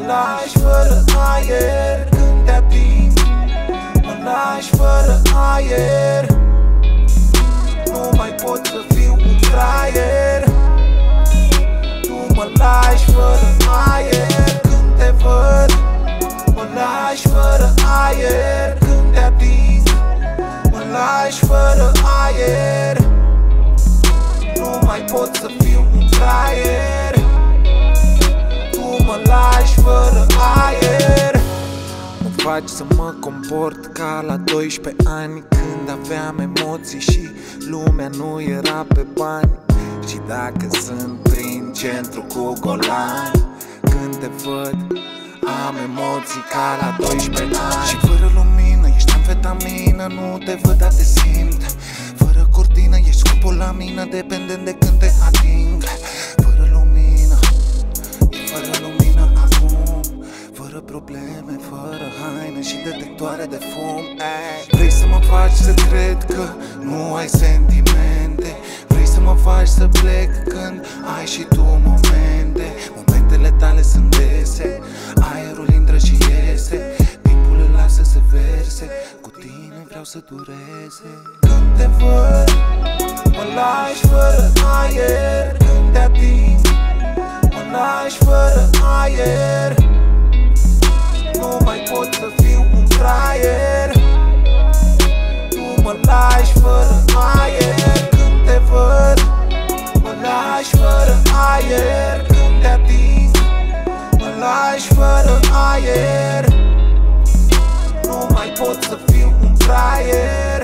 lași fără aer când te ating. Mă lași fără aer. Nu mai pot să fiu un fraier. Tu mă lași fără aer când te văd. Mă lași fără aer când te ating. Mă lași fără aer. Nu mai pot să fiu un fraier. Tu mă lași fără aer. Mă faci să mă comport ca la 12 ani, când aveam emoții și lumea nu era pe bani. Și dacă sunt prin centru cu golani, când te văd am emoții ca la 12 ani. Și fără lumină ești amfetamină, nu te văd, dar te simt. Fără cortină ești scopul la mină, dependent de când te ating. Fără lumină, e fără lumină acum. Fără probleme, fără haine și detectoare de fum. Vrei să mă faci să cred că nu ai sentimente. Vrei să mă faci să plec când ai și tu momente. Momentele tale sunt dese, aerul intră și iese, timpul îl lasă să verse, cu tine vreau să dureze. Când te văd, mă lași fără aer când te ating. Mă lași fără aer. Nu mai pot să fiu un fraier. Tu mă lași fără aer când te văd. Mă lași fără aer când te ating. Mă lași fără aer. Nu mai pot să fiu un fraier.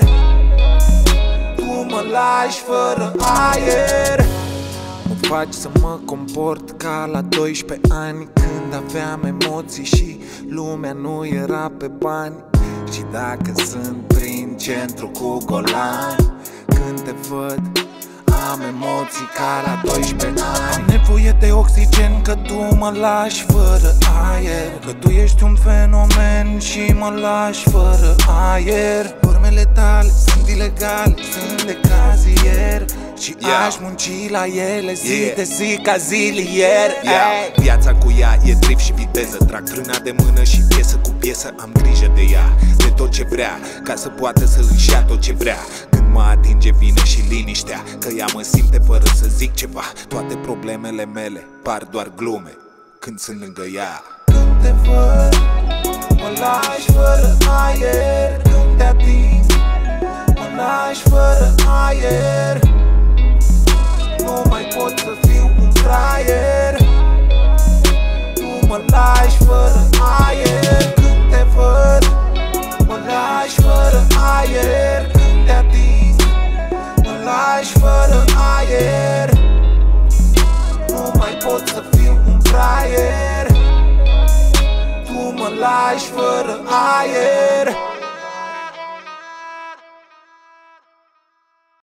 Tu mă lași fără aer. Mă faci să mă comport ca la 12 ani, când aveam emoții și lumea nu era pe bani. Și dacă sunt prin centru cu golani, când te văd am emoții ca la 12 ani. Am nevoie de oxigen, că tu mă lași fără aer. Că tu ești un fenomen și mă lași fără aer. Formele tale sunt ilegale, sunt de cazier. Și aș munci la ele zi de zi ca zilier. Viața cu ea e drift și viteză. Trag frâna de mână și piesă cu piesă am grijă de ea, de tot ce vrea, ca să poată să își ia tot ce vrea. Când mă atinge vine și liniștea, că ea mă simte fără să zic ceva. Toate problemele mele par doar glume când sunt lângă ea. Când te văd, mă lași fără aer când te ating. Mă lași fără aer. Nu mai pot să fiu un fraier. Tu mă lași fără aer când te văd. Mă lași fără aer când te ating. Mă lași fără aer. Nu mai pot să fiu un fraier. Tu mă lași fără aer.